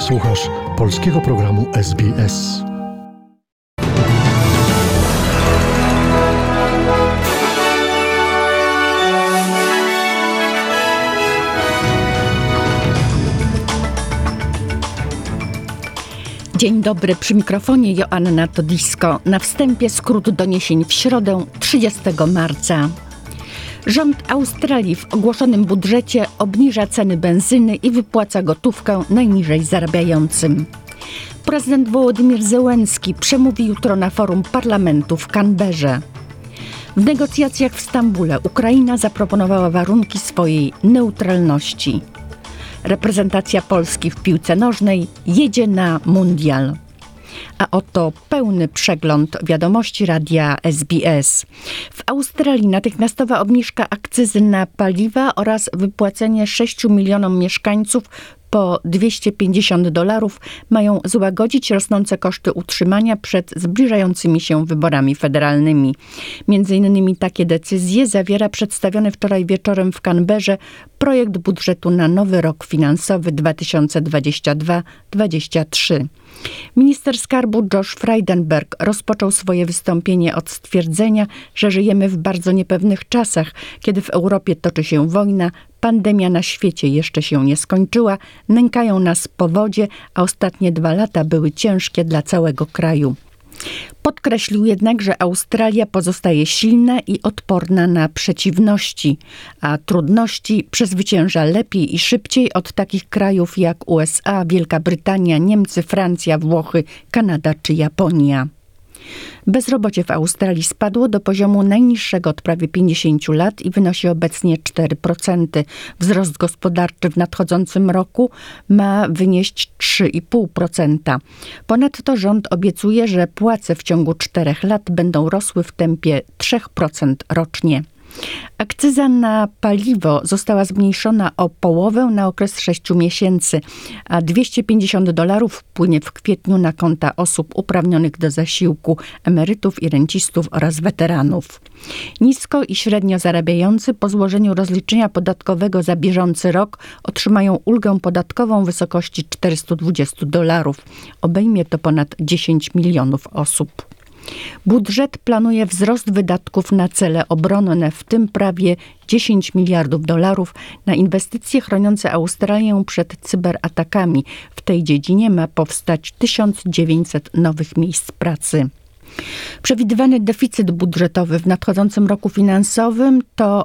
Słuchasz polskiego programu SBS. Dzień dobry, przy mikrofonie Joanna Todisko. Na wstępie skrót doniesień w środę 30 marca. Rząd Australii w ogłoszonym budżecie obniża ceny benzyny i wypłaca gotówkę najniżej zarabiającym. Prezydent Wołodymyr Zełenski przemówi jutro na forum parlamentu w Canberrze. W negocjacjach w Stambule Ukraina zaproponowała warunki swojej neutralności. Reprezentacja Polski w piłce nożnej jedzie na mundial. A oto pełny przegląd wiadomości radia SBS. W Australii natychmiastowa obniżka akcyzy na paliwa oraz wypłacenie 6 milionom mieszkańców po $250 mają złagodzić rosnące koszty utrzymania przed zbliżającymi się wyborami federalnymi. Między innymi takie decyzje zawiera przedstawiony wczoraj wieczorem w Canberrze projekt budżetu na nowy rok finansowy 2022-2023. Minister skarbu Josh Frydenberg rozpoczął swoje wystąpienie od stwierdzenia, że żyjemy w bardzo niepewnych czasach, kiedy w Europie toczy się wojna, pandemia na świecie jeszcze się nie skończyła, nękają nas powodzie, a ostatnie 2 lata były ciężkie dla całego kraju. Podkreślił jednak, że Australia pozostaje silna i odporna na przeciwności, a trudności przezwycięża lepiej i szybciej od takich krajów jak USA, Wielka Brytania, Niemcy, Francja, Włochy, Kanada czy Japonia. Bezrobocie w Australii spadło do poziomu najniższego od prawie 50 lat i wynosi obecnie 4%. Wzrost gospodarczy w nadchodzącym roku ma wynieść 3,5%. Ponadto rząd obiecuje, że płace w ciągu 4 lat będą rosły w tempie 3% rocznie. Akcyza na paliwo została zmniejszona o połowę na okres 6 miesięcy, a $250 wpłynie w kwietniu na konta osób uprawnionych do zasiłku, emerytów i rencistów oraz weteranów. Nisko i średnio zarabiający po złożeniu rozliczenia podatkowego za bieżący rok otrzymają ulgę podatkową w wysokości $420. Obejmie to ponad 10 milionów osób. Budżet planuje wzrost wydatków na cele obronne, w tym prawie $10 miliardów na inwestycje chroniące Australię przed cyberatakami. W tej dziedzinie ma powstać 1900 nowych miejsc pracy. Przewidywany deficyt budżetowy w nadchodzącym roku finansowym to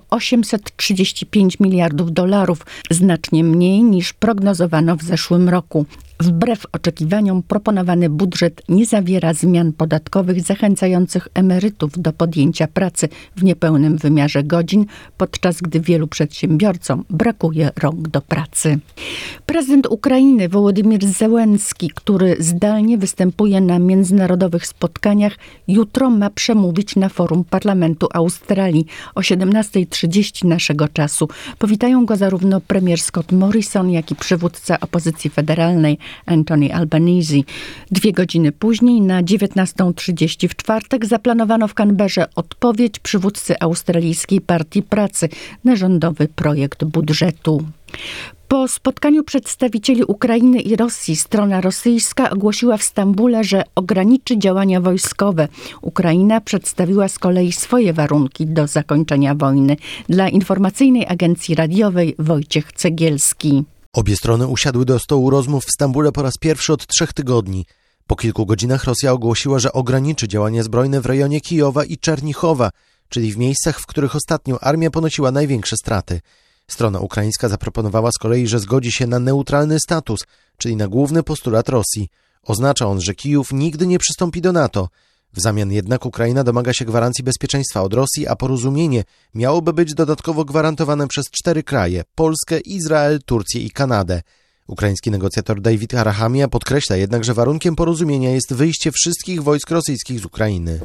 $835 miliardów, znacznie mniej niż prognozowano w zeszłym roku. Wbrew oczekiwaniom proponowany budżet nie zawiera zmian podatkowych zachęcających emerytów do podjęcia pracy w niepełnym wymiarze godzin, podczas gdy wielu przedsiębiorcom brakuje rąk do pracy. Prezydent Ukrainy Wołodymyr Zełenski, który zdalnie występuje na międzynarodowych spotkaniach, jutro ma przemówić na forum parlamentu Australii o 17:30 naszego czasu. Powitają go zarówno premier Scott Morrison, jak i przywódca opozycji federalnej Anthony Albanese. 2 godziny później, na 19:30 w czwartek, zaplanowano w Canberrze odpowiedź przywódcy Australijskiej Partii Pracy na rządowy projekt budżetu. Po spotkaniu przedstawicieli Ukrainy i Rosji strona rosyjska ogłosiła w Stambule, że ograniczy działania wojskowe. Ukraina przedstawiła z kolei swoje warunki do zakończenia wojny. Dla informacyjnej agencji radiowej Wojciech Cegielski. Obie strony usiadły do stołu rozmów w Stambule po raz pierwszy od 3 tygodni. Po kilku godzinach Rosja ogłosiła, że ograniczy działania zbrojne w rejonie Kijowa i Czernichowa, czyli w miejscach, w których ostatnio armia ponosiła największe straty. Strona ukraińska zaproponowała z kolei, że zgodzi się na neutralny status, czyli na główny postulat Rosji. Oznacza on, że Kijów nigdy nie przystąpi do NATO. W zamian jednak Ukraina domaga się gwarancji bezpieczeństwa od Rosji, a porozumienie miałoby być dodatkowo gwarantowane przez 4 kraje – Polskę, Izrael, Turcję i Kanadę. Ukraiński negocjator David Arachamia podkreśla jednak, że warunkiem porozumienia jest wyjście wszystkich wojsk rosyjskich z Ukrainy.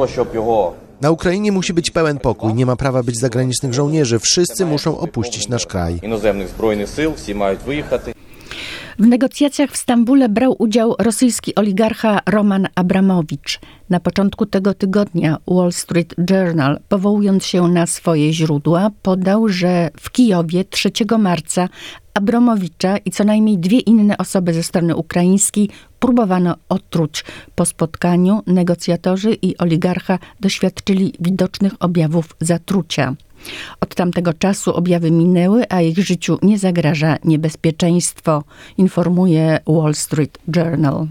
Na Ukrainie musi być pełen pokój, nie ma prawa być zagranicznych żołnierzy, wszyscy muszą opuścić nasz kraj. W negocjacjach w Stambule brał udział rosyjski oligarcha Roman Abramowicz. Na początku tego tygodnia Wall Street Journal, powołując się na swoje źródła, podał, że w Kijowie 3 marca Abramowicza i co najmniej 2 inne osoby ze strony ukraińskiej próbowano otruć. Po spotkaniu negocjatorzy i oligarcha doświadczyli widocznych objawów zatrucia. Od tamtego czasu objawy minęły, a ich życiu nie zagraża niebezpieczeństwo, informuje Wall Street Journal.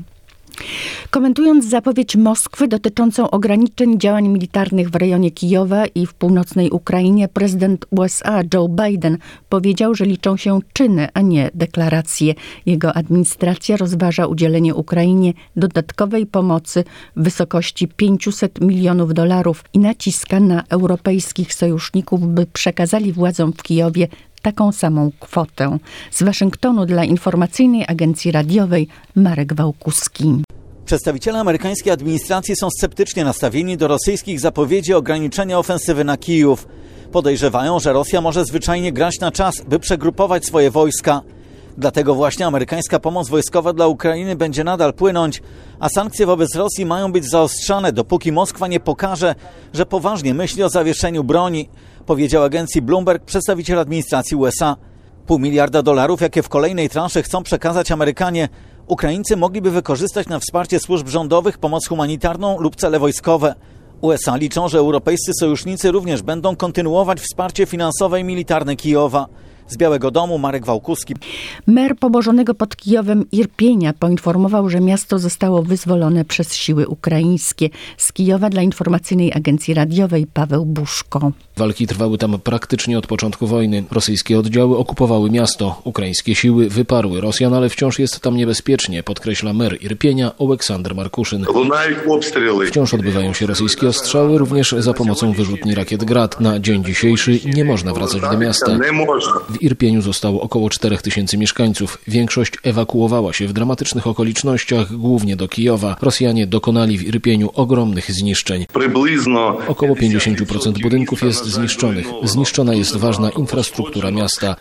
Komentując zapowiedź Moskwy dotyczącą ograniczeń działań militarnych w rejonie Kijowa i w północnej Ukrainie, prezydent USA Joe Biden powiedział, że liczą się czyny, a nie deklaracje. Jego administracja rozważa udzielenie Ukrainie dodatkowej pomocy w wysokości $500 milionów i naciska na europejskich sojuszników, by przekazali władzom w Kijowie taką samą kwotę. Z Waszyngtonu dla Informacyjnej Agencji Radiowej Marek Wałkuski. Przedstawiciele amerykańskiej administracji są sceptycznie nastawieni do rosyjskich zapowiedzi ograniczenia ofensywy na Kijów. Podejrzewają, że Rosja może zwyczajnie grać na czas, by przegrupować swoje wojska. Dlatego właśnie amerykańska pomoc wojskowa dla Ukrainy będzie nadal płynąć, a sankcje wobec Rosji mają być zaostrzane, dopóki Moskwa nie pokaże, że poważnie myśli o zawieszeniu broni, powiedział agencji Bloomberg przedstawiciel administracji USA. $500 miliarda, jakie w kolejnej transzy chcą przekazać Amerykanie, Ukraińcy mogliby wykorzystać na wsparcie służb rządowych, pomoc humanitarną lub cele wojskowe. USA liczą, że europejscy sojusznicy również będą kontynuować wsparcie finansowe i militarne Kijowa. Z Białego Domu Marek Wałkuski. Mer położonego pod Kijowem Irpienia poinformował, że miasto zostało wyzwolone przez siły ukraińskie. Z Kijowa dla Informacyjnej Agencji Radiowej Paweł Buszko. Walki trwały tam praktycznie od początku wojny. Rosyjskie oddziały okupowały miasto. Ukraińskie siły wyparły Rosjan, ale wciąż jest tam niebezpiecznie, podkreśla mer Irpienia Oleksander Markuszyn. Wciąż odbywają się rosyjskie ostrzały, również za pomocą wyrzutni rakiet Grad. Na dzień dzisiejszy nie można wracać do miasta. W Irpieniu zostało około 4000 mieszkańców. Większość ewakuowała się w dramatycznych okolicznościach, głównie do Kijowa. Rosjanie dokonali w Irpieniu ogromnych zniszczeń. Około 50% budynków jest zniszczonych. Zniszczona jest ważna infrastruktura miasta.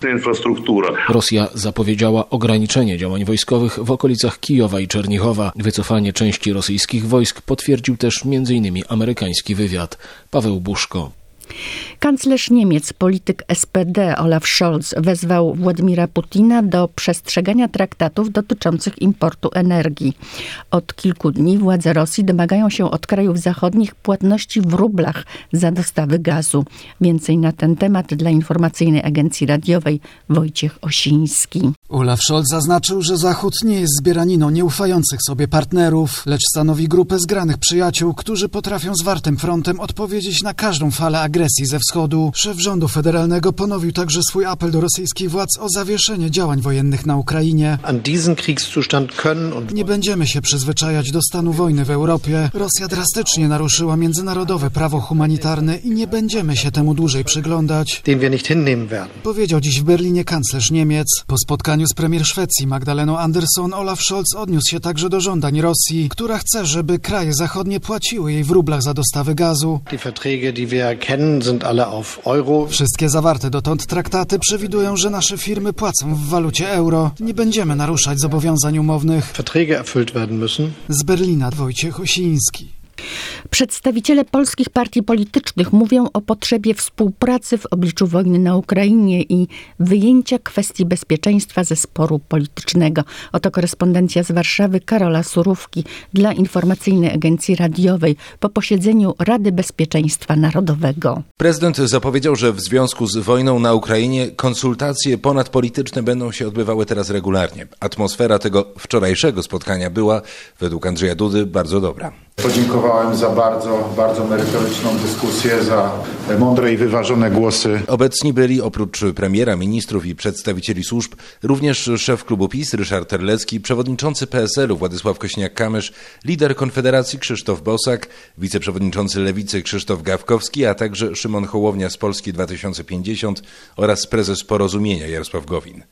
Rosja zapowiedziała ograniczenie działań wojskowych w okolicach Kijowa i Czernichowa. Wycofanie części rosyjskich wojsk potwierdził też m.in. amerykański wywiad. Paweł Buszko. Kanclerz Niemiec, polityk SPD Olaf Scholz wezwał Władimira Putina do przestrzegania traktatów dotyczących importu energii. Od kilku dni władze Rosji domagają się od krajów zachodnich płatności w rublach za dostawy gazu. Więcej na ten temat dla Informacyjnej Agencji Radiowej Wojciech Osiński. Olaf Scholz zaznaczył, że Zachód nie jest zbieraniną nieufających sobie partnerów, lecz stanowi grupę zgranych przyjaciół, którzy potrafią zwartym frontem odpowiedzieć na każdą falę agresji ze wschodu. Szef rządu federalnego ponowił także swój apel do rosyjskich władz o zawieszenie działań wojennych na Ukrainie. Nie będziemy się przyzwyczajać do stanu wojny w Europie. Rosja drastycznie naruszyła międzynarodowe prawo humanitarne i nie będziemy się temu dłużej przyglądać, powiedział dziś w Berlinie kanclerz Niemiec. Po spotkaniu z premier Szwecji Magdaleną Andersson Olaf Scholz odniósł się także do żądań Rosji, która chce, żeby kraje zachodnie płaciły jej w rublach za dostawy gazu. Wszystkie zawarte dotąd traktaty przewidują, że nasze firmy płacą w walucie euro. Nie będziemy naruszać zobowiązań umownych. Z Berlina Wojciech Osiński. Przedstawiciele polskich partii politycznych mówią o potrzebie współpracy w obliczu wojny na Ukrainie i wyjęcia kwestii bezpieczeństwa ze sporu politycznego. Oto korespondencja z Warszawy Karola Surówki dla Informacyjnej Agencji Radiowej po posiedzeniu Rady Bezpieczeństwa Narodowego. Prezydent zapowiedział, że w związku z wojną na Ukrainie konsultacje ponadpolityczne będą się odbywały teraz regularnie. Atmosfera tego wczorajszego spotkania była, według Andrzeja Dudy, bardzo dobra. Podziękowałem za bardzo merytoryczną dyskusję, za mądre i wyważone głosy. Obecni byli oprócz premiera, ministrów i przedstawicieli służb również szef klubu PiS Ryszard Terlecki, przewodniczący PSL-u Władysław Kosiniak-Kamysz, lider Konfederacji Krzysztof Bosak, wiceprzewodniczący Lewicy Krzysztof Gawkowski, a także Szymon Hołownia z Polski 2050 oraz prezes Porozumienia Jarosław Gowin.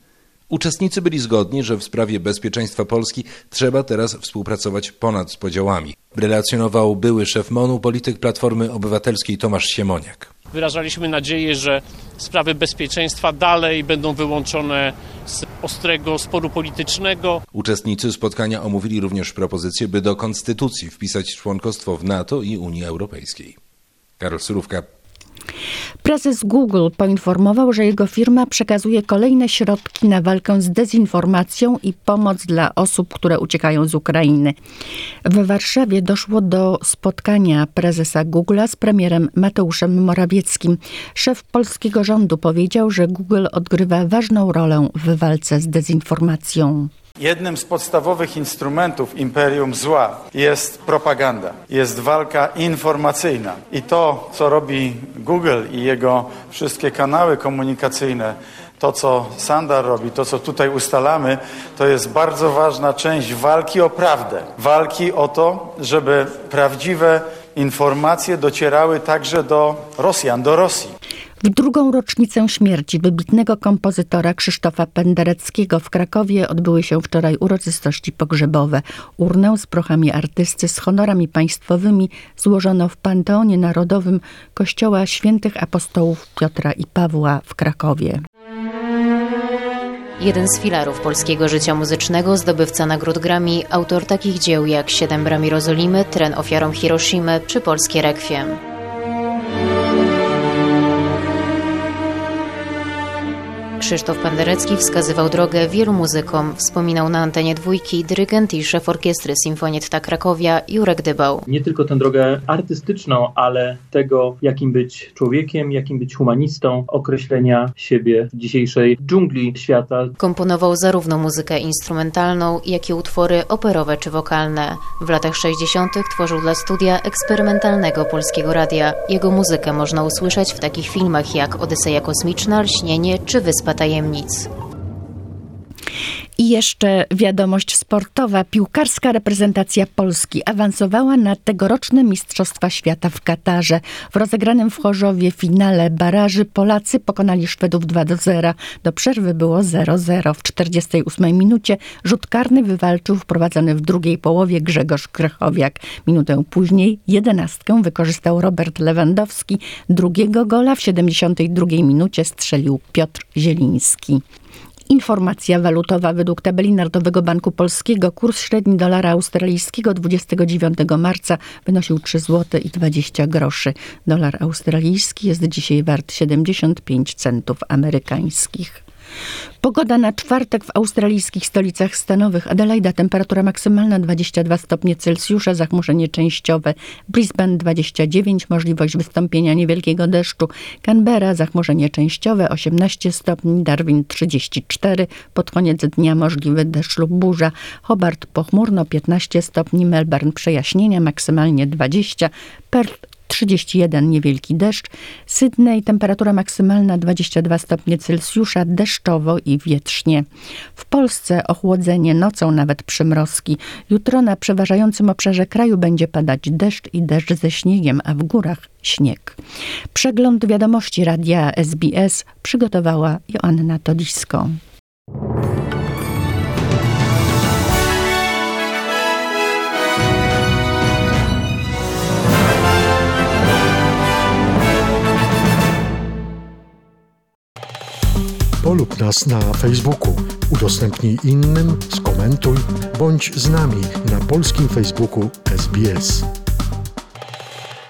Uczestnicy byli zgodni, że w sprawie bezpieczeństwa Polski trzeba teraz współpracować ponad podziałami. Relacjonował były szef MON-u, polityk Platformy Obywatelskiej Tomasz Siemoniak. Wyrażaliśmy nadzieję, że sprawy bezpieczeństwa dalej będą wyłączone z ostrego sporu politycznego. Uczestnicy spotkania omówili również propozycję, by do konstytucji wpisać członkostwo w NATO i Unii Europejskiej. Karol Surówka. Prezes Google poinformował, że jego firma przekazuje kolejne środki na walkę z dezinformacją i pomoc dla osób, które uciekają z Ukrainy. W Warszawie doszło do spotkania prezesa Google'a z premierem Mateuszem Morawieckim. Szef polskiego rządu powiedział, że Google odgrywa ważną rolę w walce z dezinformacją. Jednym z podstawowych instrumentów imperium zła jest propaganda, jest walka informacyjna. I to, co robi Google i jego wszystkie kanały komunikacyjne, to, co Sandar robi, to, co tutaj ustalamy, to jest bardzo ważna część walki o prawdę. Walki o to, żeby prawdziwe informacje docierały także do Rosjan, do Rosji. W drugą rocznicę śmierci wybitnego kompozytora Krzysztofa Pendereckiego w Krakowie odbyły się wczoraj uroczystości pogrzebowe. Urnę z prochami artysty z honorami państwowymi złożono w Panteonie Narodowym Kościoła Świętych Apostołów Piotra i Pawła w Krakowie. Jeden z filarów polskiego życia muzycznego, zdobywca nagród Grammy, autor takich dzieł jak 7 bram Jerozolimy, Tren ofiarą Hiroshimy czy Polskie Rekwiem. Krzysztof Penderecki wskazywał drogę wielu muzykom. Wspominał na antenie Dwójki dyrygent i szef orkiestry Sinfonietta Krakowia Jurek Dybał. Nie tylko tę drogę artystyczną, ale tego, jakim być człowiekiem, jakim być humanistą, określenia siebie w dzisiejszej dżungli świata. Komponował zarówno muzykę instrumentalną, jak i utwory operowe czy wokalne. W latach 60. tworzył dla studia eksperymentalnego Polskiego Radia. Jego muzykę można usłyszeć w takich filmach jak Odyseja Kosmiczna, Lśnienie czy Wyspa Tajemnic. I jeszcze wiadomość sportowa. Piłkarska reprezentacja Polski awansowała na tegoroczne Mistrzostwa Świata w Katarze. W rozegranym w Chorzowie finale baraży Polacy pokonali Szwedów 2-0. Do przerwy było 0-0. W 48 minucie rzut karny wywalczył wprowadzony w drugiej połowie Grzegorz Krychowiak. Minutę później 11 wykorzystał Robert Lewandowski. Drugiego gola w 72 minucie strzelił Piotr Zieliński. Informacja walutowa. Według tabeli Narodowego Banku Polskiego kurs średni dolara australijskiego 29 marca wynosił 3,20 zł. Dolar australijski jest dzisiaj wart 75 centów amerykańskich. Pogoda na czwartek w australijskich stolicach stanowych. Adelaida temperatura maksymalna 22 stopnie Celsjusza, zachmurzenie częściowe. Brisbane 29, możliwość wystąpienia niewielkiego deszczu. Canberra zachmurzenie częściowe 18 stopni. Darwin 34, pod koniec dnia możliwy deszcz lub burza. Hobart pochmurno 15 stopni. Melbourne przejaśnienia, maksymalnie 20. Perth 31, niewielki deszcz. Sydney temperatura maksymalna 22 stopnie Celsjusza, deszczowo i wietrznie. W Polsce ochłodzenie nocą, nawet przymrozki. Jutro na przeważającym obszarze kraju będzie padać deszcz i deszcz ze śniegiem, a w górach śnieg. Przegląd wiadomości radia SBS przygotowała Joanna Todisko. Polub nas na Facebooku, udostępnij innym, skomentuj, bądź z nami na polskim Facebooku SBS.